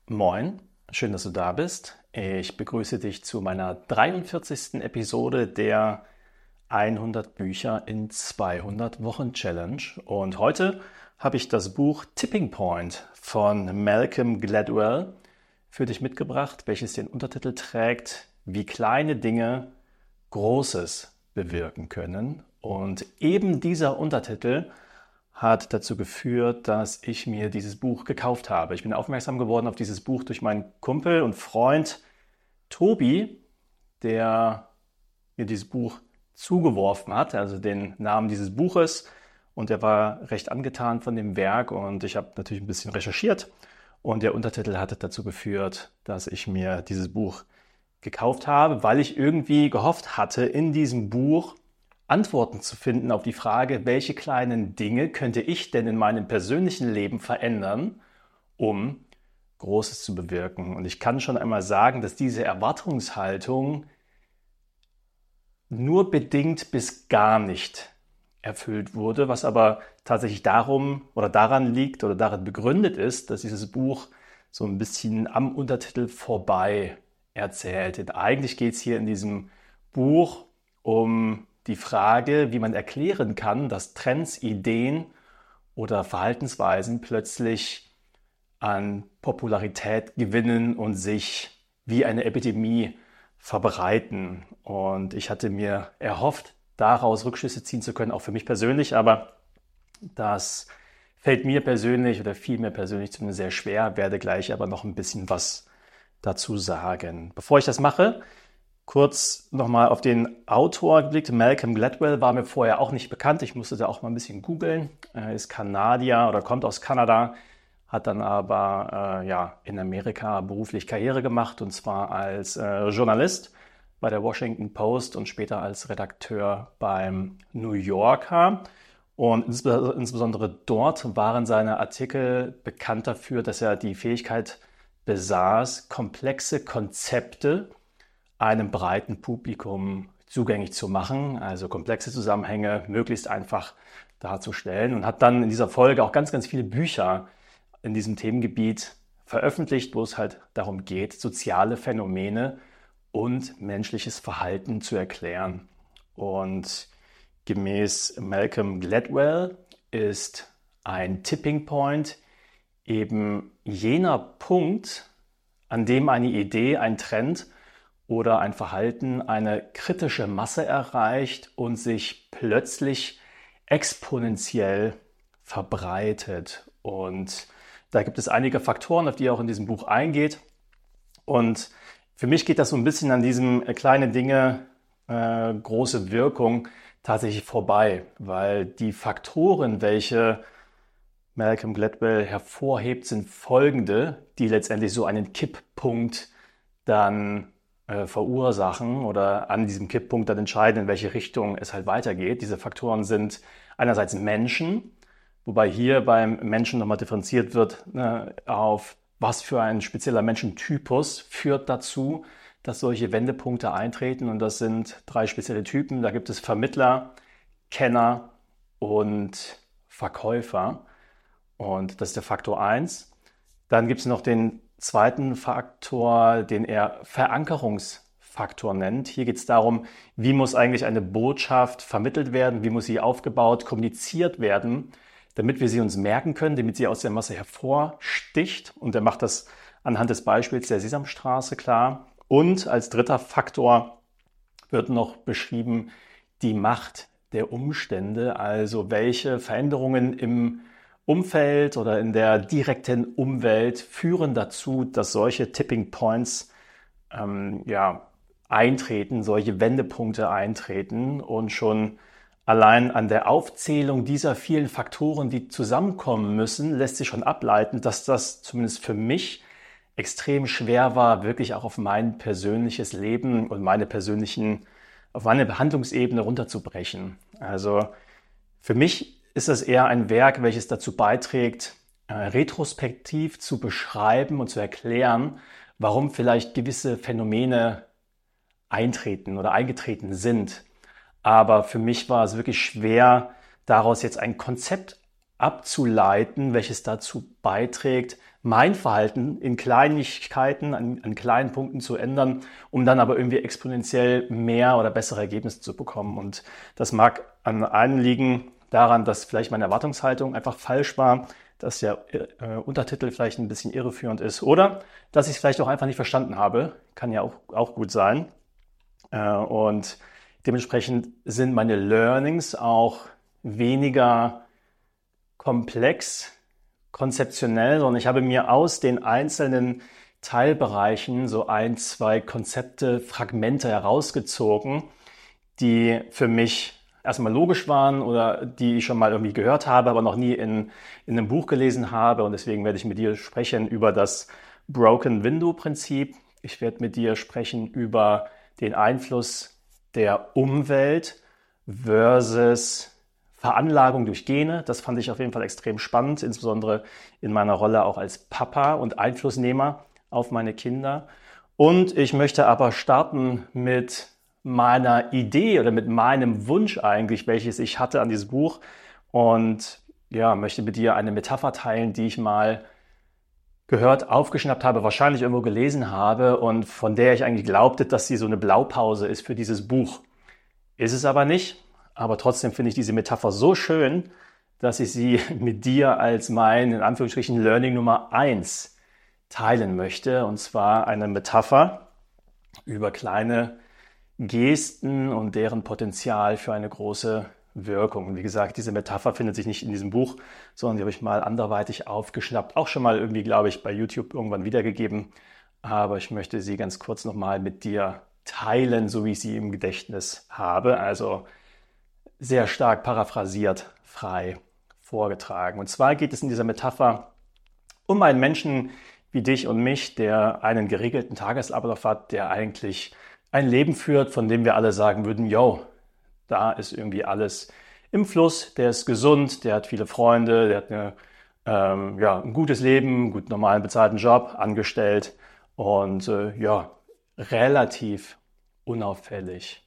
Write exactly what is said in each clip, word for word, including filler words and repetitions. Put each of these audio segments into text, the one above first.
Moin, schön, dass du da bist. Ich begrüße dich zu meiner dreiundvierzigsten Episode der hundert Bücher in zweihundert Wochen Challenge. Und heute habe ich das Buch Tipping Point von Malcolm Gladwell für dich mitgebracht, welches den Untertitel trägt, wie kleine Dinge Großes bewirken können. Und eben dieser Untertitel hat dazu geführt, dass ich mir dieses Buch gekauft habe. Ich bin aufmerksam geworden auf dieses Buch durch meinen Kumpel und Freund Tobi, der mir dieses Buch zugeworfen hat, also den Namen dieses Buches. Und er war recht angetan von dem Werk und ich habe natürlich ein bisschen recherchiert. Und der Untertitel hat dazu geführt, dass ich mir dieses Buch gekauft habe, weil ich irgendwie gehofft hatte, in diesem Buch Antworten zu finden auf die Frage, welche kleinen Dinge könnte ich denn in meinem persönlichen Leben verändern, um Großes zu bewirken. Und ich kann schon einmal sagen, dass diese Erwartungshaltung nur bedingt bis gar nicht erfüllt wurde, was aber tatsächlich darum oder daran liegt oder darin begründet ist, dass dieses Buch so ein bisschen am Untertitel vorbei erzählt. Denn eigentlich geht es hier in diesem Buch um die Frage, wie man erklären kann, dass Trends, Ideen oder Verhaltensweisen plötzlich an Popularität gewinnen und sich wie eine Epidemie verbreiten. Und ich hatte mir erhofft, daraus Rückschlüsse ziehen zu können, auch für mich persönlich, aber das fällt mir persönlich oder fiel mir persönlich zumindest sehr schwer, werde gleich aber noch ein bisschen was dazu sagen. Bevor ich das mache, kurz nochmal auf den Autor geblickt. Malcolm Gladwell war mir vorher auch nicht bekannt. Ich musste da auch mal ein bisschen googeln. Er ist Kanadier oder kommt aus Kanada, hat dann aber äh, ja, in Amerika beruflich Karriere gemacht und zwar als äh, Journalist bei der Washington Post und später als Redakteur beim New Yorker. Und insbe- insbesondere dort waren seine Artikel bekannt dafür, dass er die Fähigkeit besaß, komplexe Konzepte einem breiten Publikum zugänglich zu machen, also komplexe Zusammenhänge möglichst einfach darzustellen und hat dann in dieser Folge auch ganz, ganz viele Bücher in diesem Themengebiet veröffentlicht, wo es halt darum geht, soziale Phänomene und menschliches Verhalten zu erklären. Und gemäß Malcolm Gladwell ist ein Tipping Point eben jener Punkt, an dem eine Idee, ein Trend oder ein Verhalten eine kritische Masse erreicht und sich plötzlich exponentiell verbreitet. Und da gibt es einige Faktoren, auf die er auch in diesem Buch eingeht. Und für mich geht das so ein bisschen an diesem äh, kleine Dinge, äh, große Wirkung tatsächlich vorbei, weil die Faktoren, welche Malcolm Gladwell hervorhebt, sind folgende, die letztendlich so einen Kipppunkt dann äh, verursachen oder an diesem Kipppunkt dann entscheiden, in welche Richtung es halt weitergeht. Diese Faktoren sind einerseits Menschen, wobei hier beim Menschen nochmal differenziert wird ne, auf was für ein spezieller Menschentypus führt dazu, dass solche Wendepunkte eintreten. Und das sind drei spezielle Typen. Da gibt es Vermittler, Kenner und Verkäufer. Und das ist der Faktor eins. Dann gibt es noch den zweiten Faktor, den er Verankerungsfaktor nennt. Hier geht es darum, wie muss eigentlich eine Botschaft vermittelt werden, wie muss sie aufgebaut, kommuniziert werden, damit wir sie uns merken können, damit sie aus der Masse hervorsticht. Und er macht das anhand des Beispiels der Sesamstraße klar. Und als dritter Faktor wird noch beschrieben die Macht der Umstände, also welche Veränderungen im Umfeld oder in der direkten Umwelt führen dazu, dass solche Tipping Points ähm, ja, eintreten, solche Wendepunkte eintreten und schon allein an der Aufzählung dieser vielen Faktoren, die zusammenkommen müssen, lässt sich schon ableiten, dass das zumindest für mich extrem schwer war, wirklich auch auf mein persönliches Leben und meine persönlichen, auf meine Behandlungsebene runterzubrechen. Also für mich ist das eher ein Werk, welches dazu beiträgt, äh, retrospektiv zu beschreiben und zu erklären, warum vielleicht gewisse Phänomene eintreten oder eingetreten sind. Aber für mich war es wirklich schwer, daraus jetzt ein Konzept abzuleiten, welches dazu beiträgt, mein Verhalten in Kleinigkeiten, an, an kleinen Punkten zu ändern, um dann aber irgendwie exponentiell mehr oder bessere Ergebnisse zu bekommen. Und das mag an einem liegen daran, dass vielleicht meine Erwartungshaltung einfach falsch war, dass der äh, Untertitel vielleicht ein bisschen irreführend ist oder dass ich es vielleicht auch einfach nicht verstanden habe. Kann ja auch, auch gut sein. Äh, und dementsprechend sind meine Learnings auch weniger komplex, konzeptionell, sondern ich habe mir aus den einzelnen Teilbereichen so ein, zwei Konzepte, Fragmente herausgezogen, die für mich erstmal logisch waren oder die ich schon mal irgendwie gehört habe, aber noch nie in, in einem Buch gelesen habe. Und deswegen werde ich mit dir sprechen über das Broken Window Prinzip. Ich werde mit dir sprechen über den Einfluss der Umwelt versus Veranlagung durch Gene. Das fand ich auf jeden Fall extrem spannend, insbesondere in meiner Rolle auch als Papa und Einflussnehmer auf meine Kinder. Und ich möchte aber starten mit meiner Idee oder mit meinem Wunsch eigentlich, welches ich hatte an dieses Buch, und ja, möchte mit dir eine Metapher teilen, die ich mal gehört, aufgeschnappt habe, wahrscheinlich irgendwo gelesen habe und von der ich eigentlich glaubte, dass sie so eine Blaupause ist für dieses Buch. Ist es aber nicht, aber trotzdem finde ich diese Metapher so schön, dass ich sie mit dir als mein, in Anführungsstrichen, Learning Nummer eins teilen möchte, und zwar eine Metapher über kleine Gesten und deren Potenzial für eine große Wirkung. Und wie gesagt, diese Metapher findet sich nicht in diesem Buch, sondern die habe ich mal anderweitig aufgeschnappt. Auch schon mal irgendwie, glaube ich, bei YouTube irgendwann wiedergegeben. Aber ich möchte sie ganz kurz nochmal mit dir teilen, so wie ich sie im Gedächtnis habe. Also sehr stark paraphrasiert, frei vorgetragen. Und zwar geht es in dieser Metapher um einen Menschen wie dich und mich, der einen geregelten Tagesablauf hat, der eigentlich ein Leben führt, von dem wir alle sagen würden, yo, da ist irgendwie alles im Fluss, der ist gesund, der hat viele Freunde, der hat eine, ähm, ja, ein gutes Leben, einen gut normalen bezahlten Job, angestellt und äh, ja, relativ unauffällig.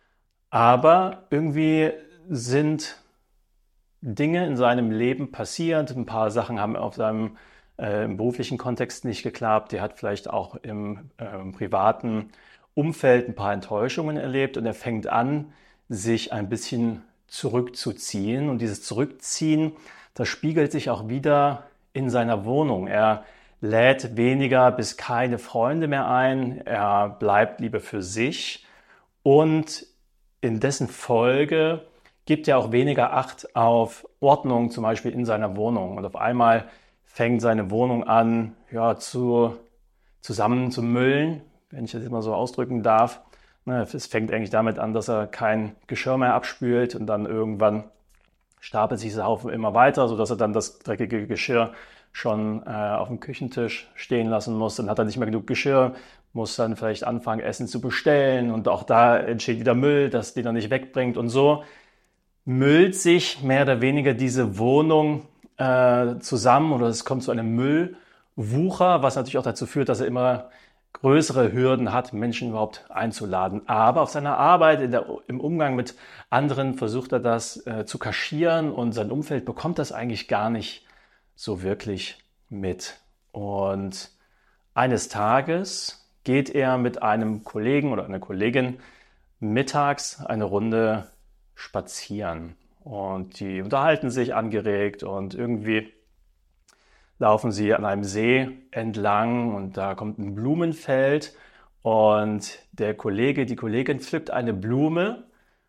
Aber irgendwie sind Dinge in seinem Leben passiert, ein paar Sachen haben auf seinem äh, im beruflichen Kontext nicht geklappt, der hat vielleicht auch im äh, privaten Umfeld ein paar Enttäuschungen erlebt und er fängt an, sich ein bisschen zurückzuziehen. Und dieses Zurückziehen, das spiegelt sich auch wieder in seiner Wohnung. Er lädt weniger bis keine Freunde mehr ein, er bleibt lieber für sich und in dessen Folge gibt er auch weniger Acht auf Ordnung, zum Beispiel in seiner Wohnung. Und auf einmal fängt seine Wohnung an, ja, zu, zusammen zu müllen, wenn ich das jetzt mal so ausdrücken darf. Es fängt eigentlich damit an, dass er kein Geschirr mehr abspült und dann irgendwann stapelt sich dieser Haufen immer weiter, sodass er dann das dreckige Geschirr schon äh, auf dem Küchentisch stehen lassen muss. Dann hat er nicht mehr genug Geschirr, muss dann vielleicht anfangen, Essen zu bestellen und auch da entsteht wieder Müll, das den er nicht wegbringt. Und so müllt sich mehr oder weniger diese Wohnung äh, zusammen oder es kommt zu einem Müllwucher, was natürlich auch dazu führt, dass er immer größere Hürden hat, Menschen überhaupt einzuladen. Aber auf seiner Arbeit, in der, im Umgang mit anderen versucht er das äh, zu kaschieren und sein Umfeld bekommt das eigentlich gar nicht so wirklich mit. Und eines Tages geht er mit einem Kollegen oder einer Kollegin mittags eine Runde spazieren. Und die unterhalten sich angeregt und irgendwie laufen sie an einem See entlang und da kommt ein Blumenfeld und der Kollege, die Kollegin pflückt eine Blume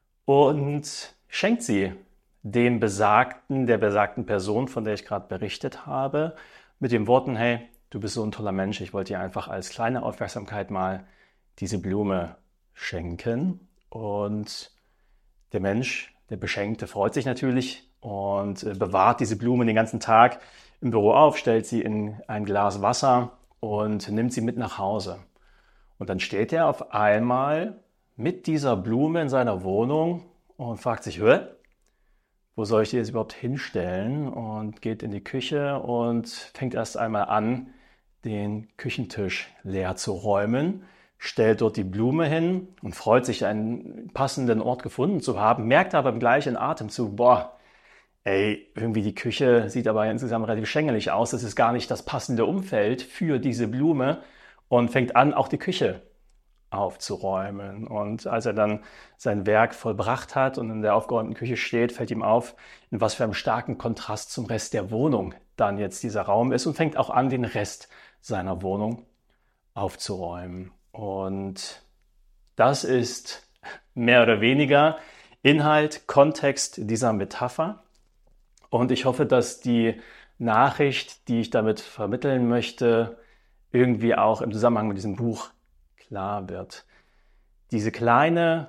und schenkt sie dem besagten, der besagten Person, von der ich gerade berichtet habe, mit den Worten, hey, du bist so ein toller Mensch, ich wollte dir einfach als kleine Aufmerksamkeit mal diese Blume schenken. Und der Mensch, der Beschenkte, freut sich natürlich und bewahrt diese Blume den ganzen Tag im Büro auf, stellt sie in ein Glas Wasser und nimmt sie mit nach Hause. Und dann steht er auf einmal mit dieser Blume in seiner Wohnung und fragt sich, hä, wo soll ich die jetzt überhaupt hinstellen? Und geht in die Küche und fängt erst einmal an, den Küchentisch leer zu räumen, stellt dort die Blume hin und freut sich, einen passenden Ort gefunden zu haben, merkt aber im gleichen Atemzug, boah, ey, irgendwie die Küche sieht aber insgesamt relativ schängelig aus, das ist gar nicht das passende Umfeld für diese Blume und fängt an, auch die Küche aufzuräumen. Und als er dann sein Werk vollbracht hat und in der aufgeräumten Küche steht, fällt ihm auf, in was für einem starken Kontrast zum Rest der Wohnung dann jetzt dieser Raum ist und fängt auch an, den Rest seiner Wohnung aufzuräumen. Und das ist mehr oder weniger Inhalt, Kontext dieser Metapher. Und ich hoffe, dass die Nachricht, die ich damit vermitteln möchte, irgendwie auch im Zusammenhang mit diesem Buch klar wird. Diese kleine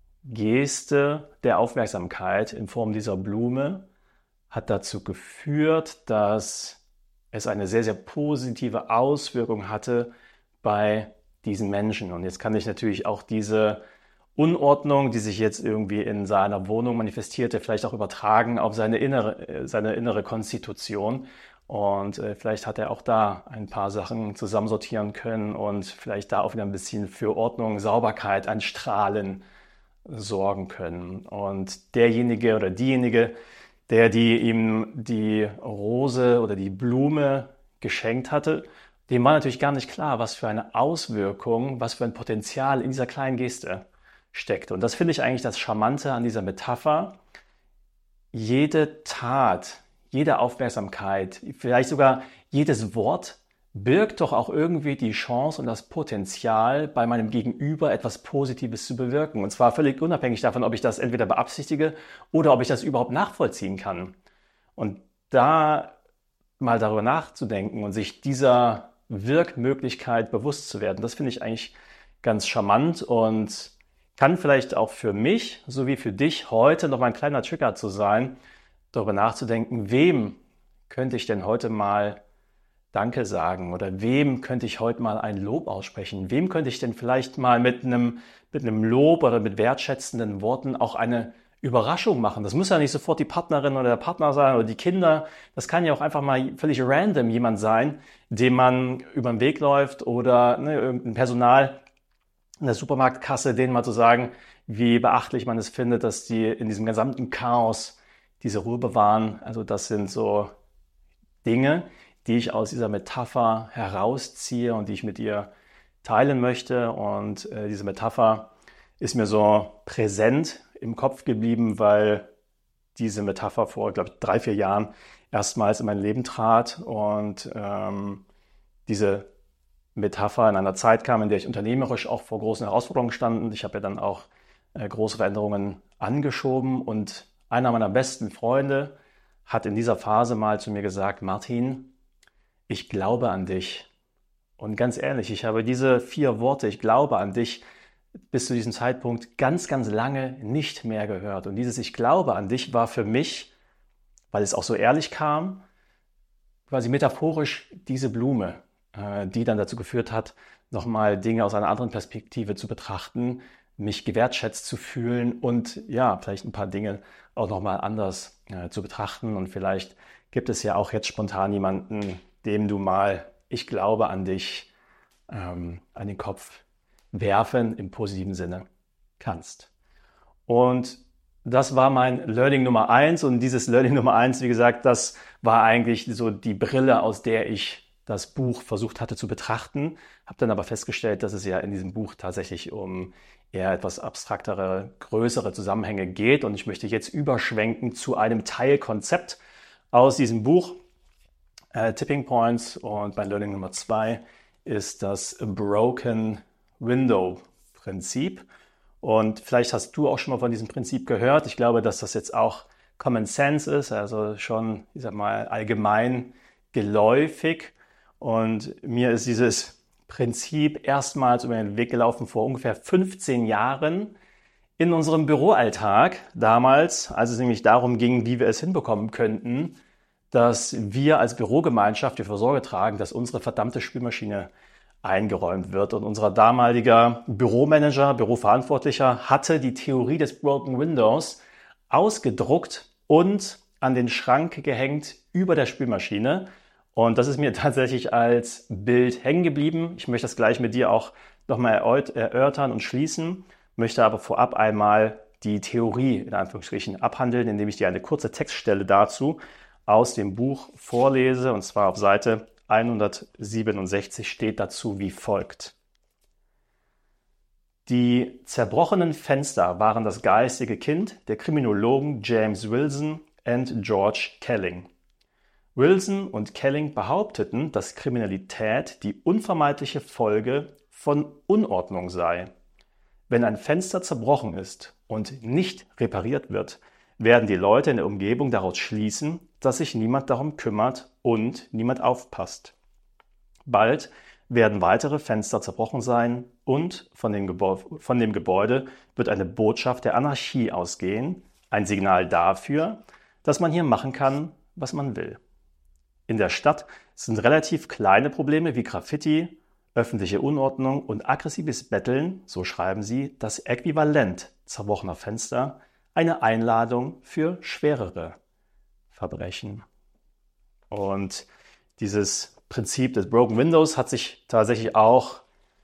Geste der Aufmerksamkeit in Form dieser Blume hat dazu geführt, dass es eine sehr, sehr positive Auswirkung hatte bei diesen Menschen. Und jetzt kann ich natürlich auch diese Unordnung, die sich jetzt irgendwie in seiner Wohnung manifestierte, vielleicht auch übertragen auf seine innere, seine innere Konstitution. Und äh, vielleicht hat er auch da ein paar Sachen zusammensortieren können und vielleicht da auch wieder ein bisschen für Ordnung, Sauberkeit, ein Strahlen sorgen können. Und derjenige oder diejenige, der die ihm die Rose oder die Blume geschenkt hatte, dem war natürlich gar nicht klar, was für eine Auswirkung, was für ein Potenzial in dieser kleinen Geste steckt. Und das finde ich eigentlich das Charmante an dieser Metapher. Jede Tat, jede Aufmerksamkeit, vielleicht sogar jedes Wort birgt doch auch irgendwie die Chance und das Potenzial, bei meinem Gegenüber etwas Positives zu bewirken. Und zwar völlig unabhängig davon, ob ich das entweder beabsichtige oder ob ich das überhaupt nachvollziehen kann. Und da mal darüber nachzudenken und sich dieser Wirkmöglichkeit bewusst zu werden, das finde ich eigentlich ganz charmant und kann vielleicht auch für mich sowie für dich heute noch mal ein kleiner Trigger zu sein, darüber nachzudenken, wem könnte ich denn heute mal Danke sagen oder wem könnte ich heute mal ein Lob aussprechen? Wem könnte ich denn vielleicht mal mit einem, mit einem Lob oder mit wertschätzenden Worten auch eine Überraschung machen? Das muss ja nicht sofort die Partnerin oder der Partner sein oder die Kinder. Das kann ja auch einfach mal völlig random jemand sein, dem man über den Weg läuft oder ne, irgendein Personal in der Supermarktkasse, denen mal zu sagen, wie beachtlich man es findet, dass die in diesem gesamten Chaos diese Ruhe bewahren. Also das sind so Dinge, die ich aus dieser Metapher herausziehe und die ich mit ihr teilen möchte. Und äh, diese Metapher ist mir so präsent im Kopf geblieben, weil diese Metapher vor, glaube ich, drei, vier Jahren erstmals in mein Leben trat und ähm, diese Metapher in einer Zeit kam, in der ich unternehmerisch auch vor großen Herausforderungen stand. Und ich habe ja dann auch äh, große Veränderungen angeschoben und einer meiner besten Freunde hat in dieser Phase mal zu mir gesagt, Martin, ich glaube an dich. Und ganz ehrlich, ich habe diese vier Worte, ich glaube an dich, bis zu diesem Zeitpunkt ganz, ganz lange nicht mehr gehört. Und dieses Ich glaube an dich war für mich, weil es auch so ehrlich kam, quasi metaphorisch diese Blume, äh, die dann dazu geführt hat, nochmal Dinge aus einer anderen Perspektive zu betrachten, mich gewertschätzt zu fühlen und ja, vielleicht ein paar Dinge auch nochmal anders äh, zu betrachten. Und vielleicht gibt es ja auch jetzt spontan jemanden, dem du mal, ich glaube an dich, ähm, an den Kopf werfen im positiven Sinne kannst. Und das war mein Learning Nummer eins. Und dieses Learning Nummer eins, wie gesagt, das war eigentlich so die Brille, aus der ich das Buch versucht hatte zu betrachten. Habe dann aber festgestellt, dass es ja in diesem Buch tatsächlich um eher etwas abstraktere, größere Zusammenhänge geht. Und ich möchte jetzt überschwenken zu einem Teilkonzept aus diesem Buch. Äh, Tipping Points, und mein Learning Nummer zwei ist das Broken Window Prinzip. Und vielleicht hast du auch schon mal von diesem Prinzip gehört. Ich glaube, dass das jetzt auch Common Sense ist, also schon, ich sag mal, allgemein geläufig. Und mir ist dieses Prinzip erstmals über den Weg gelaufen vor ungefähr fünfzehn Jahren in unserem Büroalltag. Damals, als es nämlich darum ging, wie wir es hinbekommen könnten, dass wir als Bürogemeinschaft dafür Sorge tragen, dass unsere verdammte Spülmaschine eingeräumt wird. Und unser damaliger Büromanager, Büroverantwortlicher, hatte die Theorie des Broken Windows ausgedruckt und an den Schrank gehängt über der Spülmaschine. Und das ist mir tatsächlich als Bild hängen geblieben. Ich möchte das gleich mit dir auch nochmal erörtern und schließen, möchte aber vorab einmal die Theorie in Anführungsstrichen abhandeln, indem ich dir eine kurze Textstelle dazu aus dem Buch vorlese. Und zwar auf Seite hundertsiebenundsechzig steht dazu wie folgt. Die zerbrochenen Fenster waren das geistige Kind der Kriminologen James Wilson und George Kelling. Wilson und Kelling behaupteten, dass Kriminalität die unvermeidliche Folge von Unordnung sei. Wenn ein Fenster zerbrochen ist und nicht repariert wird, werden die Leute in der Umgebung daraus schließen, dass sich niemand darum kümmert und niemand aufpasst. Bald werden weitere Fenster zerbrochen sein und von dem, Gebäude, von dem Gebäude wird eine Botschaft der Anarchie ausgehen, ein Signal dafür, dass man hier machen kann, was man will. In der Stadt sind relativ kleine Probleme wie Graffiti, öffentliche Unordnung und aggressives Betteln, so schreiben sie, das Äquivalent zerbrochener Fenster, eine Einladung für schwerere Verbrechen. Und dieses Prinzip des Broken Windows hat sich tatsächlich auch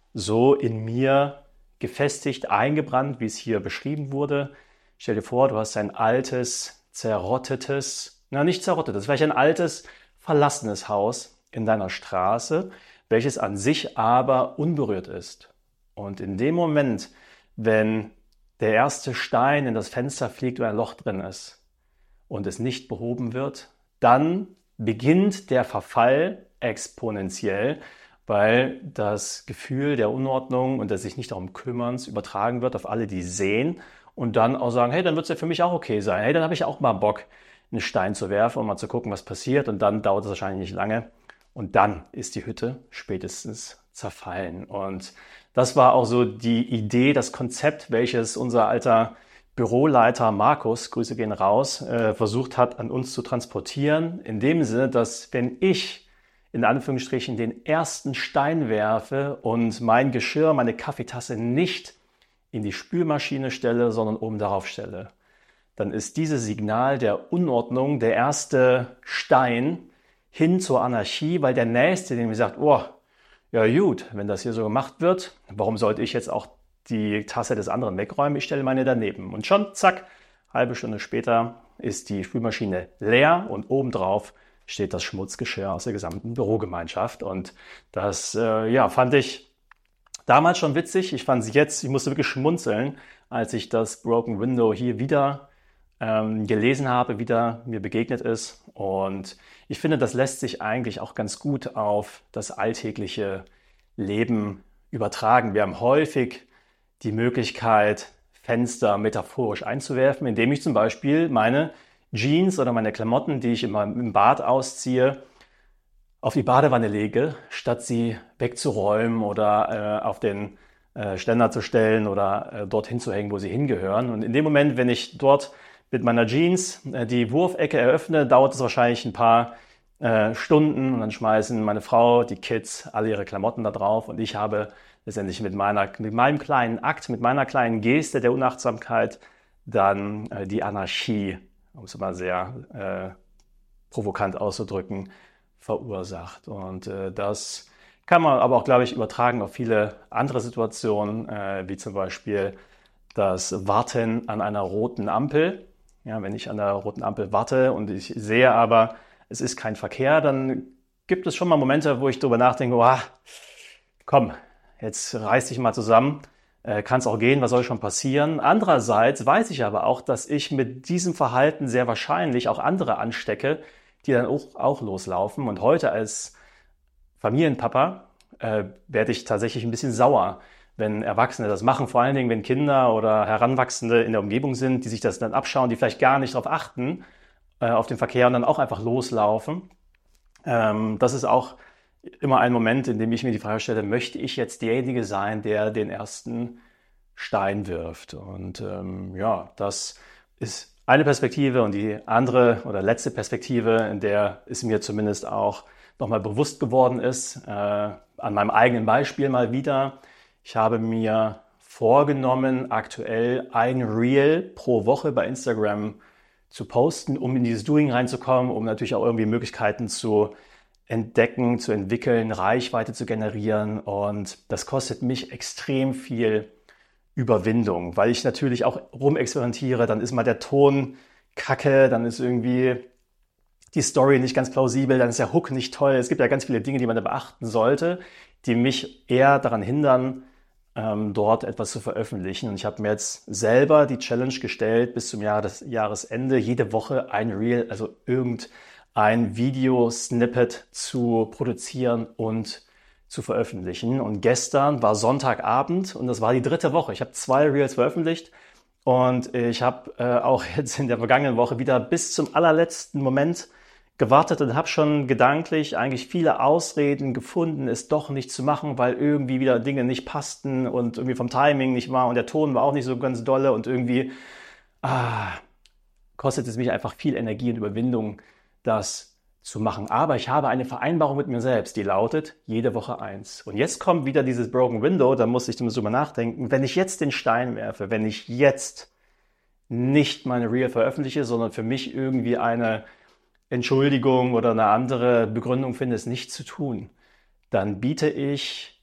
so in mir gefestigt, eingebrannt, wie es hier beschrieben wurde. Stell dir vor, du hast ein altes, zerrottetes, na nicht zerrottetes, vielleicht ein altes, verlassenes Haus in deiner Straße, welches an sich aber unberührt ist. Und in dem Moment, wenn der erste Stein in das Fenster fliegt und ein Loch drin ist und es nicht behoben wird, dann beginnt der Verfall exponentiell, weil das Gefühl der Unordnung und des sich nicht darum kümmerns übertragen wird auf alle, die sehen und dann auch sagen, hey, dann wird es ja für mich auch okay sein. Hey, dann habe ich auch mal Bock, einen Stein zu werfen und mal zu gucken, was passiert. Und dann dauert es wahrscheinlich nicht lange. Und dann ist die Hütte spätestens zerfallen. Und das war auch so die Idee, das Konzept, welches unser alter Büroleiter Markus, Grüße gehen raus, äh, versucht hat, an uns zu transportieren. In dem Sinne, dass wenn ich in Anführungsstrichen den ersten Stein werfe und mein Geschirr, meine Kaffeetasse nicht in die Spülmaschine stelle, sondern oben darauf stelle, dann ist dieses Signal der Unordnung der erste Stein hin zur Anarchie, weil der Nächste, dem sagt, oh, ja gut, wenn das hier so gemacht wird, warum sollte ich jetzt auch die Tasse des anderen wegräumen? Ich stelle meine daneben. Und schon, zack, halbe Stunde später ist die Spülmaschine leer und obendrauf steht das Schmutzgeschirr aus der gesamten Bürogemeinschaft. Und das äh, ja, fand ich damals schon witzig. Ich fand es jetzt, ich musste wirklich schmunzeln, als ich das Broken Window hier wieder ähm, gelesen habe, wieder mir begegnet ist. Und ich finde, das lässt sich eigentlich auch ganz gut auf das alltägliche Leben übertragen. Wir haben häufig die Möglichkeit, Fenster metaphorisch einzuwerfen, indem ich zum Beispiel meine Jeans oder meine Klamotten, die ich immer im Bad ausziehe, auf die Badewanne lege, statt sie wegzuräumen oder äh, auf den äh, Ständer zu stellen oder äh, dorthin zu hängen, wo sie hingehören. Und in dem Moment, wenn ich dort mit meiner Jeans äh, die Wurfecke eröffne, dauert es wahrscheinlich ein paar äh, Stunden und dann schmeißen meine Frau, die Kids alle ihre Klamotten da drauf und ich habe letztendlich mit, meiner, mit meinem kleinen Akt, mit meiner kleinen Geste der Unachtsamkeit dann äh, die Anarchie, um es mal sehr äh, provokant auszudrücken, verursacht. Und äh, das kann man aber auch, glaube ich, übertragen auf viele andere Situationen, äh, wie zum Beispiel das Warten an einer roten Ampel. Ja, wenn ich an der roten Ampel warte und ich sehe aber, es ist kein Verkehr, dann gibt es schon mal Momente, wo ich darüber nachdenke, oh, komm, jetzt reiß dich mal zusammen, äh, kann es auch gehen, was soll schon passieren? Andererseits weiß ich aber auch, dass ich mit diesem Verhalten sehr wahrscheinlich auch andere anstecke, die dann auch, auch loslaufen. Und heute als Familienpapa äh, werde ich tatsächlich ein bisschen sauer, wenn Erwachsene das machen, vor allen Dingen, wenn Kinder oder Heranwachsende in der Umgebung sind, die sich das dann abschauen, die vielleicht gar nicht darauf achten, äh, auf den Verkehr und dann auch einfach loslaufen. Ähm, das ist auch immer ein Moment, in dem ich mir die Frage stelle, möchte ich jetzt derjenige sein, der den ersten Stein wirft? Und ähm, ja, das ist eine Perspektive und die andere oder letzte Perspektive, in der es mir zumindest auch nochmal bewusst geworden ist, äh, an meinem eigenen Beispiel mal wieder. Ich habe mir vorgenommen, aktuell ein Reel pro Woche bei Instagram zu posten, um in dieses Doing reinzukommen, um natürlich auch irgendwie Möglichkeiten zu entdecken, zu entwickeln, Reichweite zu generieren. Und das kostet mich extrem viel Überwindung, weil ich natürlich auch rumexperimentiere, dann ist mal der Ton kacke, dann ist irgendwie die Story nicht ganz plausibel, dann ist der Hook nicht toll. Es gibt ja ganz viele Dinge, die man da beachten sollte, die mich eher daran hindern, ähm, dort etwas zu veröffentlichen. Und ich habe mir jetzt selber die Challenge gestellt, bis zum Jahr des Jahresende jede Woche ein Reel, also irgendein Video-Snippet zu produzieren und zu veröffentlichen. Und gestern war Sonntagabend und das war die dritte Woche. Ich habe zwei Reels veröffentlicht und ich habe äh, auch jetzt in der vergangenen Woche wieder bis zum allerletzten Moment gewartet und habe schon gedanklich eigentlich viele Ausreden gefunden, es doch nicht zu machen, weil irgendwie wieder Dinge nicht passten und irgendwie vom Timing nicht war und der Ton war auch nicht so ganz dolle und irgendwie ah, kostet es mich einfach viel Energie und Überwindung, das zu machen. Aber ich habe eine Vereinbarung mit mir selbst, die lautet, jede Woche eins. Und jetzt kommt wieder dieses Broken Window, da muss ich drüber nachdenken. Wenn ich jetzt den Stein werfe, wenn ich jetzt nicht meine Reel veröffentliche, sondern für mich irgendwie eine Entschuldigung oder eine andere Begründung finde, es nicht zu tun, dann biete ich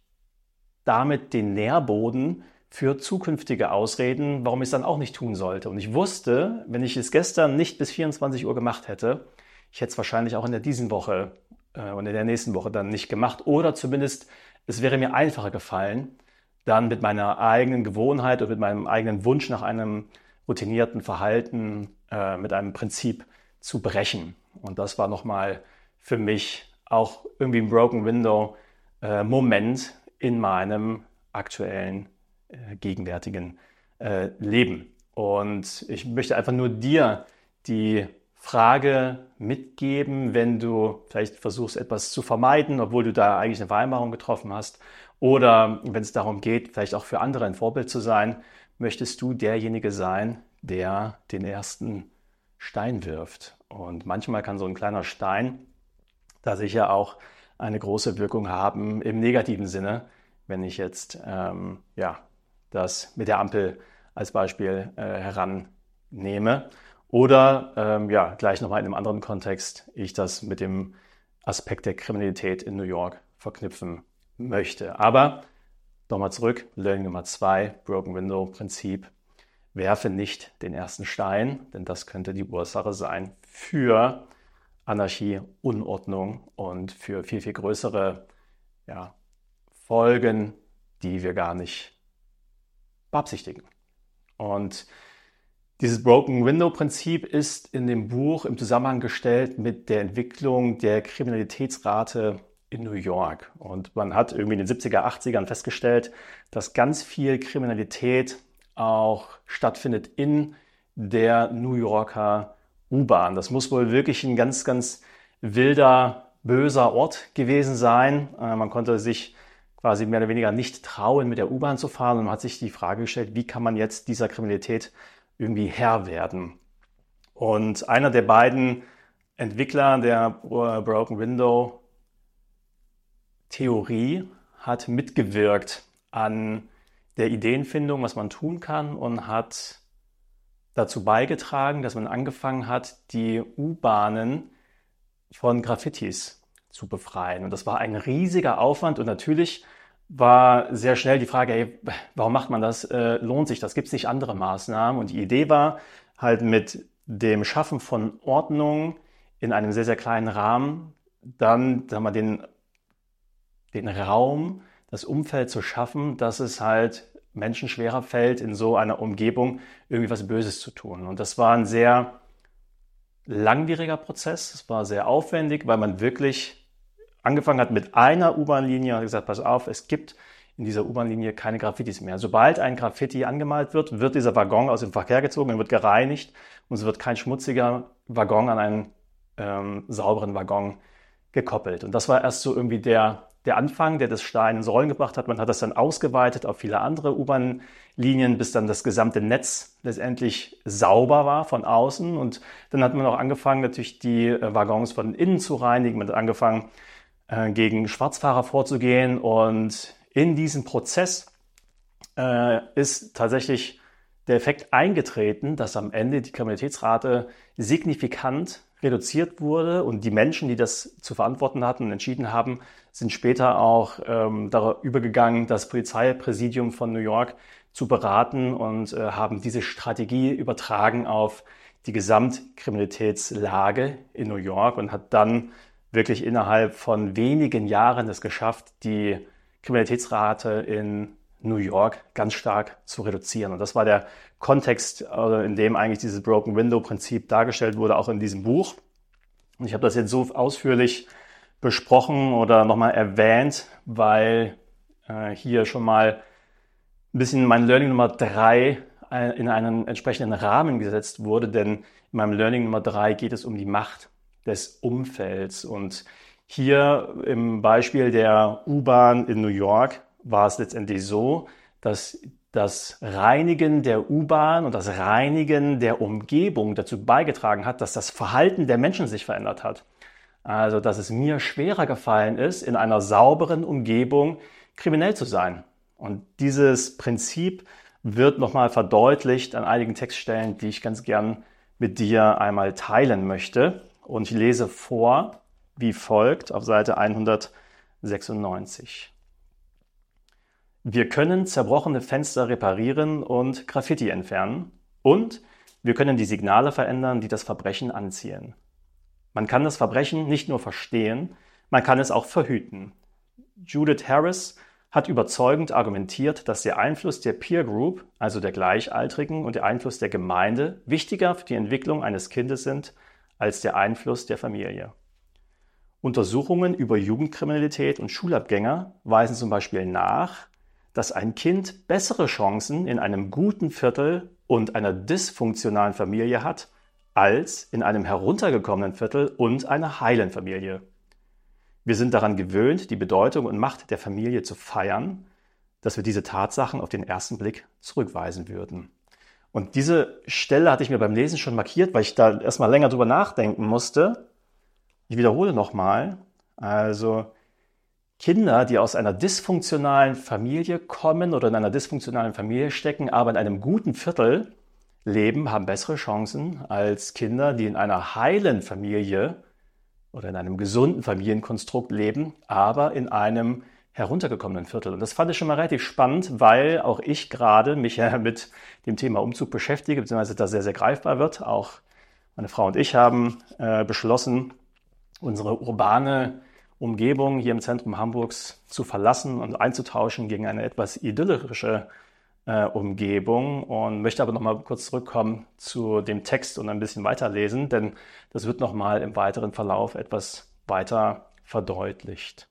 damit den Nährboden für zukünftige Ausreden, warum ich es dann auch nicht tun sollte. Und ich wusste, wenn ich es gestern nicht bis vierundzwanzig Uhr gemacht hätte, ich hätte es wahrscheinlich auch in der diesen Woche äh, und in der nächsten Woche dann nicht gemacht. Oder zumindest, es wäre mir einfacher gefallen, dann mit meiner eigenen Gewohnheit und mit meinem eigenen Wunsch nach einem routinierten Verhalten, äh, mit einem Prinzip zu brechen. Und das war nochmal für mich auch irgendwie ein Broken Window äh, Moment in meinem aktuellen, äh, gegenwärtigen äh, Leben. Und ich möchte einfach nur dir die Frage mitgeben, wenn du vielleicht versuchst, etwas zu vermeiden, obwohl du da eigentlich eine Vereinbarung getroffen hast. Oder wenn es darum geht, vielleicht auch für andere ein Vorbild zu sein, möchtest du derjenige sein, der den ersten Stein wirft. Und manchmal kann so ein kleiner Stein da sicher auch eine große Wirkung haben im negativen Sinne, wenn ich jetzt ähm, ja, das mit der Ampel als Beispiel äh, herannehme. Oder ähm, ja, gleich nochmal in einem anderen Kontext, ich das mit dem Aspekt der Kriminalität in New York verknüpfen möchte. Aber nochmal zurück, Learning Nummer zwei, Broken Window Prinzip. Werfe nicht den ersten Stein, denn das könnte die Ursache sein für Anarchie, Unordnung und für viel, viel größere ja, Folgen, die wir gar nicht beabsichtigen. Und dieses Broken Window Prinzip ist in dem Buch im Zusammenhang gestellt mit der Entwicklung der Kriminalitätsrate in New York. Und man hat irgendwie in den siebziger, achtzigern festgestellt, dass ganz viel Kriminalität auch stattfindet in der New Yorker U-Bahn. Das muss wohl wirklich ein ganz, ganz wilder, böser Ort gewesen sein. Man konnte sich quasi mehr oder weniger nicht trauen, mit der U-Bahn zu fahren und man hat sich die Frage gestellt, wie kann man jetzt dieser Kriminalität irgendwie Herr werden. Und einer der beiden Entwickler der Broken Window Theorie hat mitgewirkt an der Ideenfindung, was man tun kann und hat dazu beigetragen, dass man angefangen hat, die U-Bahnen von Graffitis zu befreien. Und das war ein riesiger Aufwand und natürlich war sehr schnell die Frage, ey, warum macht man das? Äh, lohnt sich das? Gibt es nicht andere Maßnahmen? Und die Idee war halt mit dem Schaffen von Ordnung in einem sehr, sehr kleinen Rahmen, dann sagen wir, den, den Raum, das Umfeld zu schaffen, dass es halt Menschen schwerer fällt, in so einer Umgebung irgendwie was Böses zu tun. Und das war ein sehr langwieriger Prozess. Es war sehr aufwendig, weil man wirklich angefangen hat mit einer U-Bahn-Linie und hat gesagt, pass auf, es gibt in dieser U-Bahn-Linie keine Graffitis mehr. Sobald ein Graffiti angemalt wird, wird dieser Waggon aus dem Verkehr gezogen und wird gereinigt und es wird kein schmutziger Waggon an einen ähm, sauberen Waggon gekoppelt. Und das war erst so irgendwie der, der Anfang, der das Stein ins Rollen gebracht hat. Man hat das dann ausgeweitet auf viele andere U-Bahn-Linien, bis dann das gesamte Netz letztendlich sauber war von außen. Und dann hat man auch angefangen, natürlich die äh, Waggons von innen zu reinigen. Man hat angefangen, gegen Schwarzfahrer vorzugehen und in diesem Prozess äh, ist tatsächlich der Effekt eingetreten, dass am Ende die Kriminalitätsrate signifikant reduziert wurde und die Menschen, die das zu verantworten hatten und entschieden haben, sind später auch ähm, darüber übergegangen, das Polizeipräsidium von New York zu beraten und äh, haben diese Strategie übertragen auf die Gesamtkriminalitätslage in New York und hat dann wirklich innerhalb von wenigen Jahren es geschafft, die Kriminalitätsrate in New York ganz stark zu reduzieren. Und das war der Kontext, in dem eigentlich dieses Broken Window-Prinzip dargestellt wurde, auch in diesem Buch. Und ich habe das jetzt so ausführlich besprochen oder nochmal erwähnt, weil äh, hier schon mal ein bisschen mein Learning Nummer drei in einen entsprechenden Rahmen gesetzt wurde, denn in meinem Learning Nummer drei geht es um die Macht des Umfelds. Und hier im Beispiel der U-Bahn in New York war es letztendlich so, dass das Reinigen der U-Bahn und das Reinigen der Umgebung dazu beigetragen hat, dass das Verhalten der Menschen sich verändert hat. Also, dass es mir schwerer gefallen ist, in einer sauberen Umgebung kriminell zu sein. Und dieses Prinzip wird nochmal verdeutlicht an einigen Textstellen, die ich ganz gern mit dir einmal teilen möchte. Und ich lese vor, wie folgt, auf Seite hundertsechsundneunzig. Wir können zerbrochene Fenster reparieren und Graffiti entfernen. Und wir können die Signale verändern, die das Verbrechen anziehen. Man kann das Verbrechen nicht nur verstehen, man kann es auch verhüten. Judith Harris hat überzeugend argumentiert, dass der Einfluss der Peer Group, also der Gleichaltrigen, und der Einfluss der Gemeinde wichtiger für die Entwicklung eines Kindes sind als der Einfluss der Familie. Untersuchungen über Jugendkriminalität und Schulabgänger weisen zum Beispiel nach, dass ein Kind bessere Chancen in einem guten Viertel und einer dysfunktionalen Familie hat, als in einem heruntergekommenen Viertel und einer heilen Familie. Wir sind daran gewöhnt, die Bedeutung und Macht der Familie zu feiern, dass wir diese Tatsachen auf den ersten Blick zurückweisen würden. Und diese Stelle hatte ich mir beim Lesen schon markiert, weil ich da erstmal länger drüber nachdenken musste. Ich wiederhole nochmal. Also Kinder, die aus einer dysfunktionalen Familie kommen oder in einer dysfunktionalen Familie stecken, aber in einem guten Viertel leben, haben bessere Chancen als Kinder, die in einer heilen Familie oder in einem gesunden Familienkonstrukt leben, aber in einem heruntergekommenen Viertel. Und das fand ich schon mal relativ spannend, weil auch ich gerade mich ja mit dem Thema Umzug beschäftige, beziehungsweise das sehr, sehr greifbar wird. Auch meine Frau und ich haben äh, beschlossen, unsere urbane Umgebung hier im Zentrum Hamburgs zu verlassen und einzutauschen gegen eine etwas idyllische äh, Umgebung, und möchte aber noch mal kurz zurückkommen zu dem Text und ein bisschen weiterlesen, denn das wird noch mal im weiteren Verlauf etwas weiter verdeutlicht.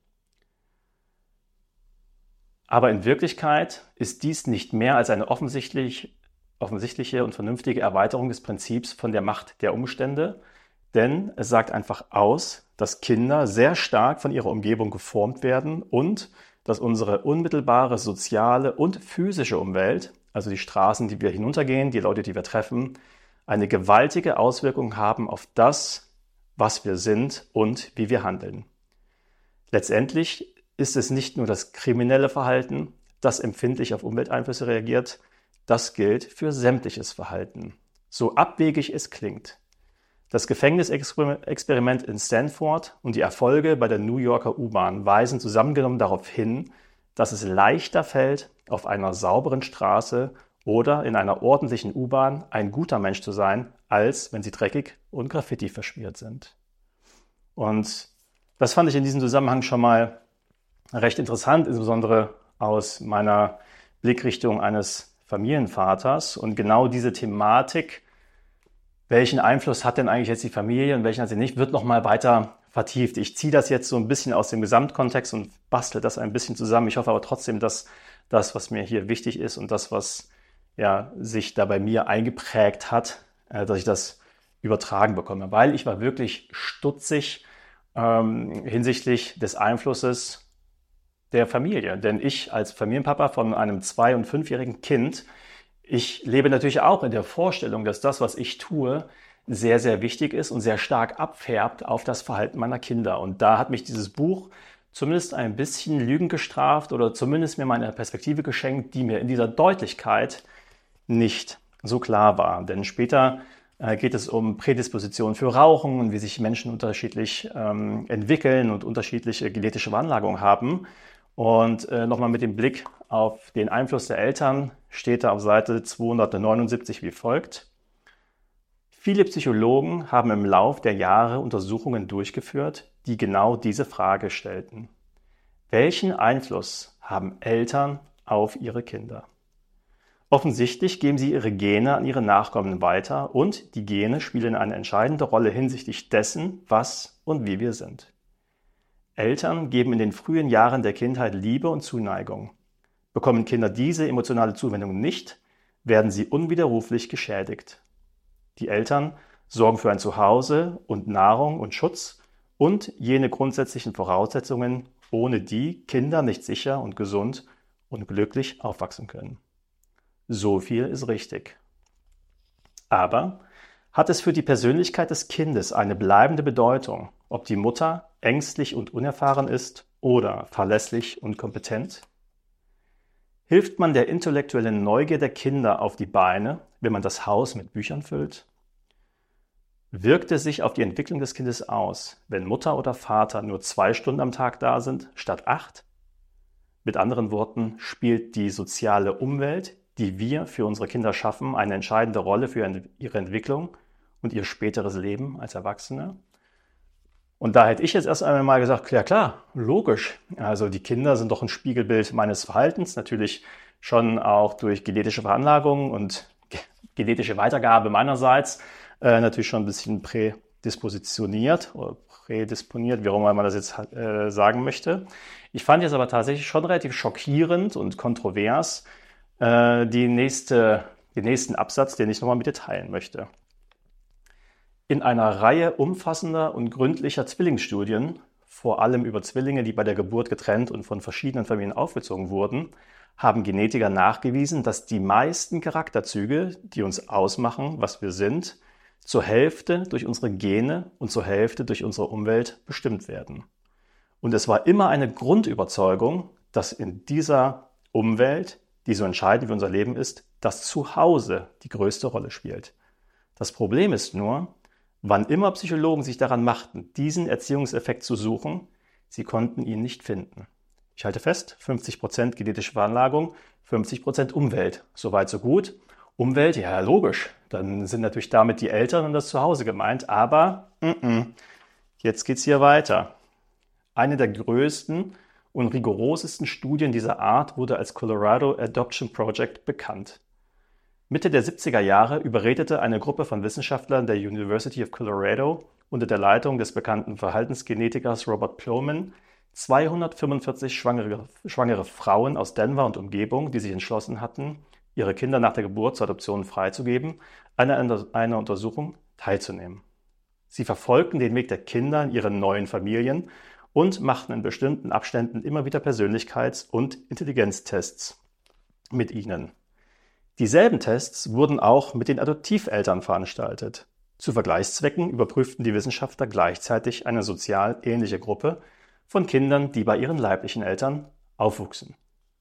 Aber in Wirklichkeit ist dies nicht mehr als eine offensichtlich, offensichtliche und vernünftige Erweiterung des Prinzips von der Macht der Umstände, denn es sagt einfach aus, dass Kinder sehr stark von ihrer Umgebung geformt werden und dass unsere unmittelbare soziale und physische Umwelt, also die Straßen, die wir hinuntergehen, die Leute, die wir treffen, eine gewaltige Auswirkung haben auf das, was wir sind und wie wir handeln. Letztendlich ist es nicht nur das kriminelle Verhalten, das empfindlich auf Umwelteinflüsse reagiert, das gilt für sämtliches Verhalten. So abwegig es klingt. Das Gefängnisexperiment in Stanford und die Erfolge bei der New Yorker U-Bahn weisen zusammengenommen darauf hin, dass es leichter fällt, auf einer sauberen Straße oder in einer ordentlichen U-Bahn ein guter Mensch zu sein, als wenn sie dreckig und Graffiti verschmiert sind. Und das fand ich in diesem Zusammenhang schon mal recht interessant, insbesondere aus meiner Blickrichtung eines Familienvaters. Und genau diese Thematik, welchen Einfluss hat denn eigentlich jetzt die Familie und welchen hat sie nicht, wird nochmal weiter vertieft. Ich ziehe das jetzt so ein bisschen aus dem Gesamtkontext und bastel das ein bisschen zusammen. Ich hoffe aber trotzdem, dass das, was mir hier wichtig ist und das, was ja, sich da bei mir eingeprägt hat, äh, dass ich das übertragen bekomme. Weil ich war wirklich stutzig ähm, hinsichtlich des Einflusses der Familie. Denn ich als Familienpapa von einem zwei- und fünfjährigen Kind, ich lebe natürlich auch in der Vorstellung, dass das, was ich tue, sehr, sehr wichtig ist und sehr stark abfärbt auf das Verhalten meiner Kinder. Und da hat mich dieses Buch zumindest ein bisschen Lügen gestraft oder zumindest mir meine Perspektive geschenkt, die mir in dieser Deutlichkeit nicht so klar war. Denn später äh, geht es um Prädispositionen für Rauchen und wie sich Menschen unterschiedlich ähm, entwickeln und unterschiedliche genetische Veranlagungen haben. Und äh, nochmal mit dem Blick auf den Einfluss der Eltern steht da auf Seite zweihundertneunundsiebzig wie folgt. Viele Psychologen haben im Lauf der Jahre Untersuchungen durchgeführt, die genau diese Frage stellten. Welchen Einfluss haben Eltern auf ihre Kinder? Offensichtlich geben sie ihre Gene an ihre Nachkommen weiter und die Gene spielen eine entscheidende Rolle hinsichtlich dessen, was und wie wir sind. Eltern geben in den frühen Jahren der Kindheit Liebe und Zuneigung. Bekommen Kinder diese emotionale Zuwendung nicht, werden sie unwiderruflich geschädigt. Die Eltern sorgen für ein Zuhause und Nahrung und Schutz und jene grundsätzlichen Voraussetzungen, ohne die Kinder nicht sicher und gesund und glücklich aufwachsen können. So viel ist richtig. Aber hat es für die Persönlichkeit des Kindes eine bleibende Bedeutung, ob die Mutter ängstlich und unerfahren ist oder verlässlich und kompetent? Hilft man der intellektuellen Neugier der Kinder auf die Beine, wenn man das Haus mit Büchern füllt? Wirkt es sich auf die Entwicklung des Kindes aus, wenn Mutter oder Vater nur zwei Stunden am Tag da sind, statt acht? Mit anderen Worten, spielt die soziale Umwelt, die wir für unsere Kinder schaffen, eine entscheidende Rolle für ihre Entwicklung und ihr späteres Leben als Erwachsene? Und da hätte ich jetzt erst einmal gesagt, ja klar, logisch. Also die Kinder sind doch ein Spiegelbild meines Verhaltens, natürlich schon auch durch genetische Veranlagung und genetische Weitergabe meinerseits, äh, natürlich schon ein bisschen prädispositioniert oder prädisponiert, wie auch immer man das jetzt äh, sagen möchte. Ich fand jetzt aber tatsächlich schon relativ schockierend und kontrovers äh, die nächste, den nächsten Absatz, den ich nochmal mit dir teilen möchte. In einer Reihe umfassender und gründlicher Zwillingsstudien, vor allem über Zwillinge, die bei der Geburt getrennt und von verschiedenen Familien aufgezogen wurden, haben Genetiker nachgewiesen, dass die meisten Charakterzüge, die uns ausmachen, was wir sind, zur Hälfte durch unsere Gene und zur Hälfte durch unsere Umwelt bestimmt werden. Und es war immer eine Grundüberzeugung, dass in dieser Umwelt, die so entscheidend für unser Leben ist, das Zuhause die größte Rolle spielt. Das Problem ist nur, wann immer Psychologen sich daran machten, diesen Erziehungseffekt zu suchen, sie konnten ihn nicht finden. Ich halte fest, fünfzig Prozent genetische Veranlagung, fünfzig Prozent Umwelt. Soweit so gut. Umwelt, ja logisch, dann sind natürlich damit die Eltern und das Zuhause gemeint, aber mm-mm. Jetzt geht's hier weiter. Eine der größten und rigorosesten Studien dieser Art wurde als Colorado Adoption Project bekannt. Mitte der siebziger Jahre überredete eine Gruppe von Wissenschaftlern der University of Colorado unter der Leitung des bekannten Verhaltensgenetikers Robert Plomin zweihundertfünfundvierzig schwangere, schwangere Frauen aus Denver und Umgebung, die sich entschlossen hatten, ihre Kinder nach der Geburt zur Adoption freizugeben, an einer, einer Untersuchung teilzunehmen. Sie verfolgten den Weg der Kinder in ihren neuen Familien und machten in bestimmten Abständen immer wieder Persönlichkeits- und Intelligenztests mit ihnen. Dieselben Tests wurden auch mit den Adoptiveltern veranstaltet. Zu Vergleichszwecken überprüften die Wissenschaftler gleichzeitig eine sozial ähnliche Gruppe von Kindern, die bei ihren leiblichen Eltern aufwuchsen.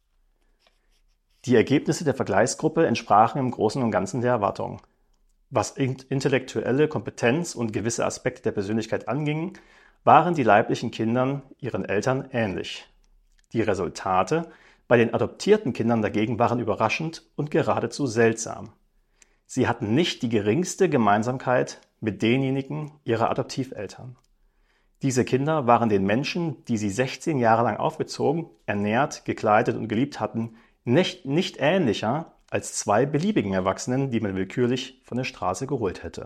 Die Ergebnisse der Vergleichsgruppe entsprachen im Großen und Ganzen der Erwartung. Was intellektuelle Kompetenz und gewisse Aspekte der Persönlichkeit anging, waren die leiblichen Kindern ihren Eltern ähnlich. Die Resultate bei den adoptierten Kindern dagegen waren überraschend und geradezu seltsam. Sie hatten nicht die geringste Gemeinsamkeit mit denjenigen ihrer Adoptiveltern. Diese Kinder waren den Menschen, die sie sechzehn Jahre lang aufgezogen, ernährt, gekleidet und geliebt hatten, nicht, nicht ähnlicher als zwei beliebigen Erwachsenen, die man willkürlich von der Straße geholt hätte.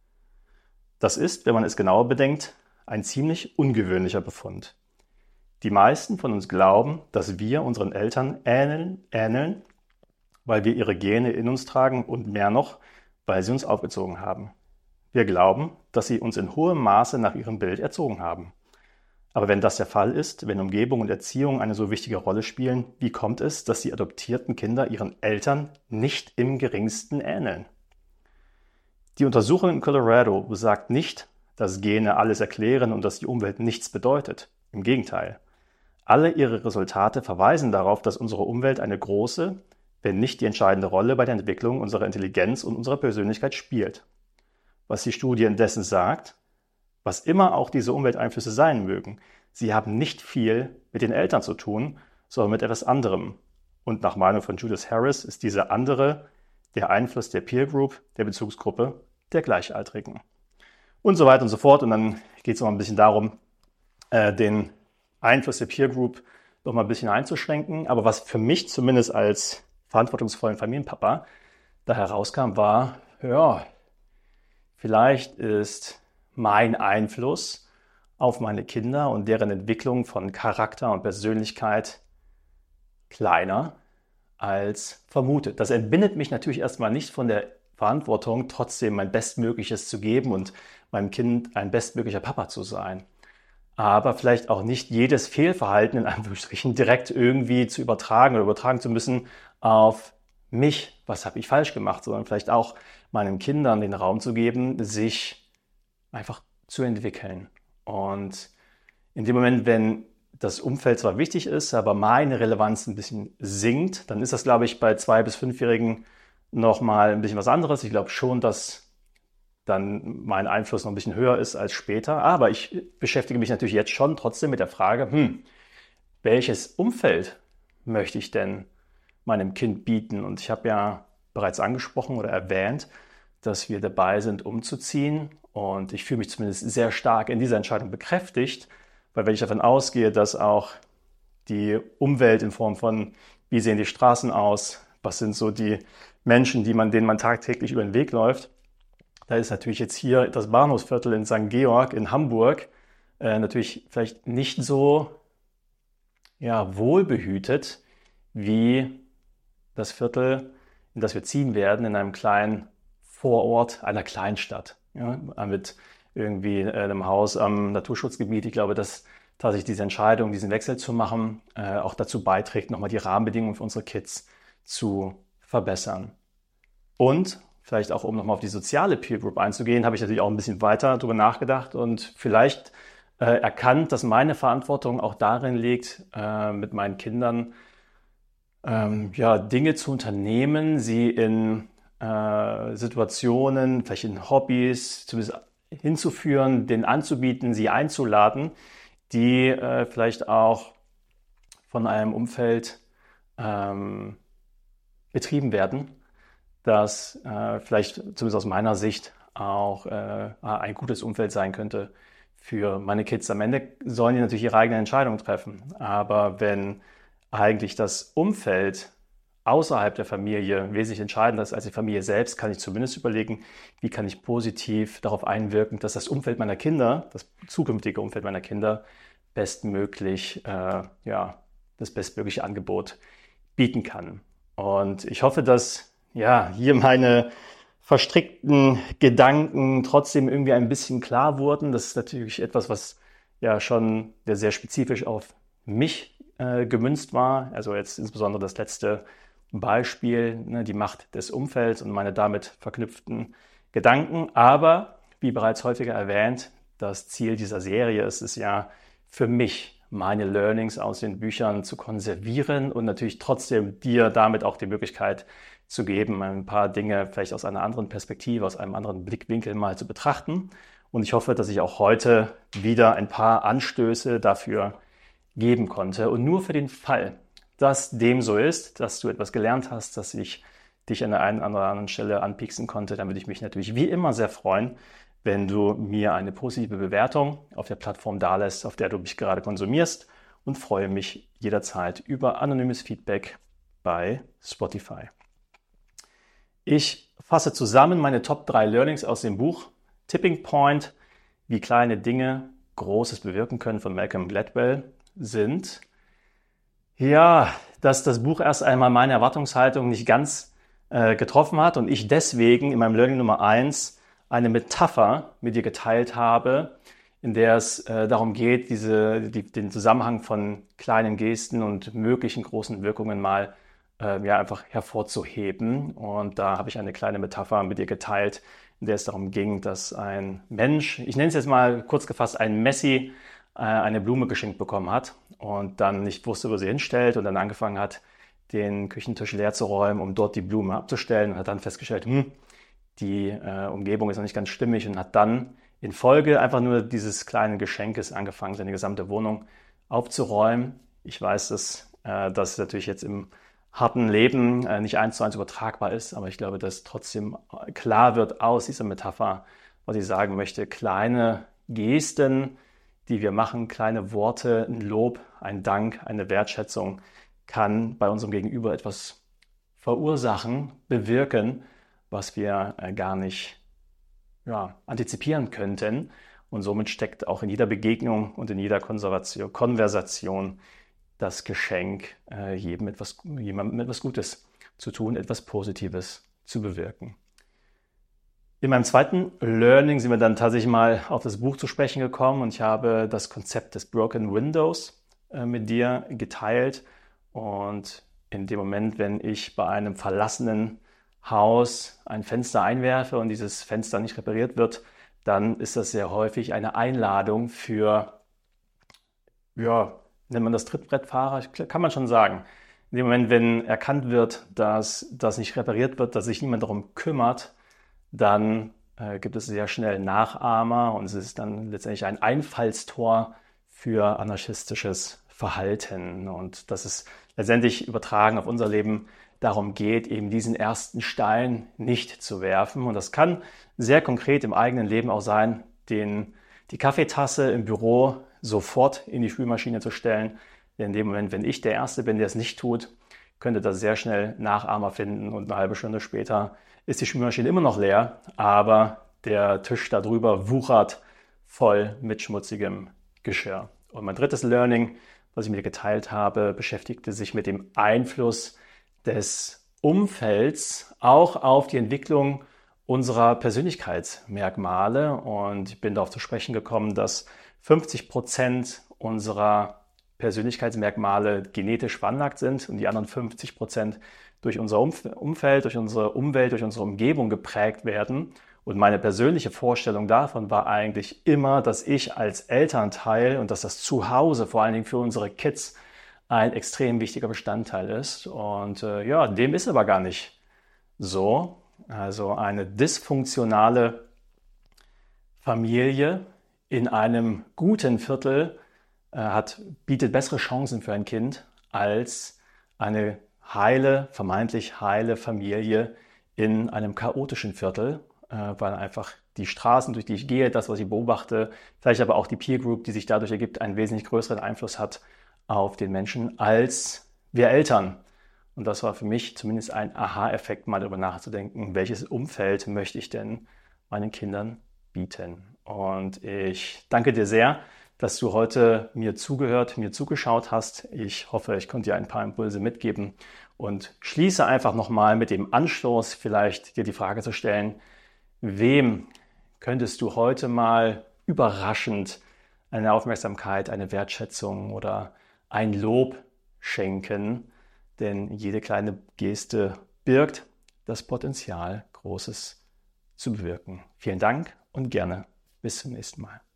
Das ist, wenn man es genauer bedenkt, ein ziemlich ungewöhnlicher Befund. Die meisten von uns glauben, dass wir unseren Eltern ähneln, ähneln, weil wir ihre Gene in uns tragen und mehr noch, weil sie uns aufgezogen haben. Wir glauben, dass sie uns in hohem Maße nach ihrem Bild erzogen haben. Aber wenn das der Fall ist, wenn Umgebung und Erziehung eine so wichtige Rolle spielen, wie kommt es, dass die adoptierten Kinder ihren Eltern nicht im geringsten ähneln? Die Untersuchung in Colorado besagt nicht, dass Gene alles erklären und dass die Umwelt nichts bedeutet. Im Gegenteil. Alle ihre Resultate verweisen darauf, dass unsere Umwelt eine große, wenn nicht die entscheidende Rolle bei der Entwicklung unserer Intelligenz und unserer Persönlichkeit spielt. Was die Studie indessen sagt, was immer auch diese Umwelteinflüsse sein mögen, sie haben nicht viel mit den Eltern zu tun, sondern mit etwas anderem. Und nach Meinung von Judith Harris ist diese andere der Einfluss der Peer Group, der Bezugsgruppe der Gleichaltrigen. Und so weiter und so fort. Und dann geht es noch ein bisschen darum, äh, den Einfluss der Peer Group noch mal ein bisschen einzuschränken. Aber was für mich zumindest als verantwortungsvollen Familienpapa da herauskam, war, ja, vielleicht ist mein Einfluss auf meine Kinder und deren Entwicklung von Charakter und Persönlichkeit kleiner als vermutet. Das entbindet mich natürlich erstmal nicht von der Verantwortung, trotzdem mein Bestmögliches zu geben und meinem Kind ein bestmöglicher Papa zu sein. Aber vielleicht auch nicht jedes Fehlverhalten in Anführungsstrichen direkt irgendwie zu übertragen oder übertragen zu müssen auf mich. Was habe ich falsch gemacht? Sondern vielleicht auch meinen Kindern den Raum zu geben, sich einfach zu entwickeln. Und in dem Moment, wenn das Umfeld zwar wichtig ist, aber meine Relevanz ein bisschen sinkt, dann ist das, glaube ich, bei zwei- bis fünfjährigen nochmal ein bisschen was anderes. Ich glaube schon, dass dann mein Einfluss noch ein bisschen höher ist als später. Aber ich beschäftige mich natürlich jetzt schon trotzdem mit der Frage, hm, welches Umfeld möchte ich denn meinem Kind bieten? Und ich habe ja bereits angesprochen oder erwähnt, dass wir dabei sind, umzuziehen. Und ich fühle mich zumindest sehr stark in dieser Entscheidung bekräftigt, weil wenn ich davon ausgehe, dass auch die Umwelt in Form von, wie sehen die Straßen aus, was sind so die Menschen, die man, denen man tagtäglich über den Weg läuft, da ist natürlich jetzt hier das Bahnhofsviertel in Sankt Georg in Hamburg äh, natürlich vielleicht nicht so ja, wohlbehütet wie das Viertel, in das wir ziehen werden, in einem kleinen Vorort einer Kleinstadt. Ja, mit irgendwie äh, einem Haus am Naturschutzgebiet. Ich glaube, dass tatsächlich diese Entscheidung, diesen Wechsel zu machen, äh, auch dazu beiträgt, nochmal die Rahmenbedingungen für unsere Kids zu verbessern. Und vielleicht auch, um nochmal auf die soziale Peer Group einzugehen, habe ich natürlich auch ein bisschen weiter darüber nachgedacht und vielleicht äh, erkannt, dass meine Verantwortung auch darin liegt, äh, mit meinen Kindern ähm, ja, Dinge zu unternehmen, sie in äh, Situationen, vielleicht in Hobbys, zumindest hinzuführen, denen anzubieten, sie einzuladen, die äh, vielleicht auch von einem Umfeld ähm, betrieben werden, das äh, vielleicht zumindest aus meiner Sicht auch äh, ein gutes Umfeld sein könnte für meine Kids. Am Ende sollen die natürlich ihre eigenen Entscheidungen treffen, aber wenn eigentlich das Umfeld außerhalb der Familie wesentlich entscheidender ist als die Familie selbst, kann ich zumindest überlegen, wie kann ich positiv darauf einwirken, dass das Umfeld meiner Kinder, das zukünftige Umfeld meiner Kinder, bestmöglich, äh, ja, das bestmögliche Angebot bieten kann. Und ich hoffe, dass ja, hier meine verstrickten Gedanken trotzdem irgendwie ein bisschen klar wurden. Das ist natürlich etwas, was ja schon sehr spezifisch auf mich äh, gemünzt war. Also jetzt insbesondere das letzte Beispiel, ne, die Macht des Umfelds und meine damit verknüpften Gedanken. Aber wie bereits häufiger erwähnt, das Ziel dieser Serie ist es ja für mich, meine Learnings aus den Büchern zu konservieren und natürlich trotzdem dir damit auch die Möglichkeit zu geben, ein paar Dinge vielleicht aus einer anderen Perspektive, aus einem anderen Blickwinkel mal zu betrachten. Und ich hoffe, dass ich auch heute wieder ein paar Anstöße dafür geben konnte. Und nur für den Fall, dass dem so ist, dass du etwas gelernt hast, dass ich dich an der einen oder anderen Stelle anpieksen konnte, dann würde ich mich natürlich wie immer sehr freuen, wenn du mir eine positive Bewertung auf der Plattform dalässt, auf der du mich gerade konsumierst, und freue mich jederzeit über anonymes Feedback bei Spotify. Ich fasse zusammen meine Top drei Learnings aus dem Buch Tipping Point, wie kleine Dinge Großes bewirken können von Malcolm Gladwell sind. Ja, dass das Buch erst einmal meine Erwartungshaltung nicht ganz äh, getroffen hat und ich deswegen in meinem Learning Nummer eins eine Metapher mit dir geteilt habe, in der es äh, darum geht, diese, die, den Zusammenhang von kleinen Gesten und möglichen großen Wirkungen mal äh, ja, einfach hervorzuheben. Und da habe ich eine kleine Metapher mit dir geteilt, in der es darum ging, dass ein Mensch, ich nenne es jetzt mal kurz gefasst, ein Messi, äh, eine Blume geschenkt bekommen hat und dann nicht wusste, wo sie hinstellt und dann angefangen hat, den Küchentisch leer zu räumen, um dort die Blume abzustellen und hat dann festgestellt, hm, die äh, Umgebung ist noch nicht ganz stimmig und hat dann in Folge einfach nur dieses kleinen Geschenkes angefangen, seine gesamte Wohnung aufzuräumen. Ich weiß, dass äh, das natürlich jetzt im harten Leben äh, nicht eins zu eins übertragbar ist, aber ich glaube, dass trotzdem klar wird aus dieser Metapher, was ich sagen möchte. Kleine Gesten, die wir machen, kleine Worte, ein Lob, ein Dank, eine Wertschätzung kann bei unserem Gegenüber etwas verursachen, bewirken, was wir äh, gar nicht ja, antizipieren könnten. Und somit steckt auch in jeder Begegnung und in jeder Konservation, Konversation das Geschenk, äh, jedem etwas, jemandem etwas Gutes zu tun, etwas Positives zu bewirken. In meinem zweiten Learning sind wir dann tatsächlich mal auf das Buch zu sprechen gekommen und ich habe das Konzept des Broken Windows äh, mit dir geteilt. Und in dem Moment, wenn ich bei einem verlassenen Haus ein Fenster einwerfe und dieses Fenster nicht repariert wird, dann ist das sehr häufig eine Einladung für, ja, nennt man das Trittbrettfahrer? Kann man schon sagen. In dem Moment, wenn erkannt wird, dass das nicht repariert wird, dass sich niemand darum kümmert, dann äh, gibt es sehr schnell Nachahmer und es ist dann letztendlich ein Einfallstor für anarchistisches Verhalten. Und dass es letztendlich übertragen auf unser Leben darum geht, eben diesen ersten Stein nicht zu werfen. Und das kann sehr konkret im eigenen Leben auch sein, den, die Kaffeetasse im Büro sofort in die Spülmaschine zu stellen. Denn in dem Moment, wenn ich der Erste bin, der es nicht tut, könnte das sehr schnell Nachahmer finden und eine halbe Stunde später ist die Spülmaschine immer noch leer, aber der Tisch darüber wuchert voll mit schmutzigem Geschirr. Und mein drittes Learning, was ich mit dir geteilt habe, beschäftigte sich mit dem Einfluss des Umfelds auch auf die Entwicklung unserer Persönlichkeitsmerkmale. Und ich bin darauf zu sprechen gekommen, dass fünfzig Prozent unserer Persönlichkeitsmerkmale genetisch veranlagt sind und die anderen fünfzig Prozent durch unser Umfeld, durch unsere Umwelt, durch unsere Umgebung geprägt werden. Und meine persönliche Vorstellung davon war eigentlich immer, dass ich als Elternteil und dass das Zuhause vor allen Dingen für unsere Kids ein extrem wichtiger Bestandteil ist. Und äh, ja, dem ist aber gar nicht so. Also eine dysfunktionale Familie in einem guten Viertel äh, hat, bietet bessere Chancen für ein Kind als eine heile, vermeintlich heile Familie in einem chaotischen Viertel, äh, weil einfach die Straßen, durch die ich gehe, das, was ich beobachte, vielleicht aber auch die Peer Group, die sich dadurch ergibt, einen wesentlich größeren Einfluss hat auf den Menschen als wir Eltern. Und das war für mich zumindest ein Aha-Effekt, mal darüber nachzudenken, welches Umfeld möchte ich denn meinen Kindern bieten. Und ich danke dir sehr, dass du heute mir zugehört, mir zugeschaut hast. Ich hoffe, ich konnte dir ein paar Impulse mitgeben und schließe einfach nochmal mit dem Anstoß, vielleicht dir die Frage zu stellen, wem könntest du heute mal überraschend eine Aufmerksamkeit, eine Wertschätzung oder ein Lob schenken? Denn jede kleine Geste birgt das Potenzial, Großes zu bewirken. Vielen Dank und gerne bis zum nächsten Mal.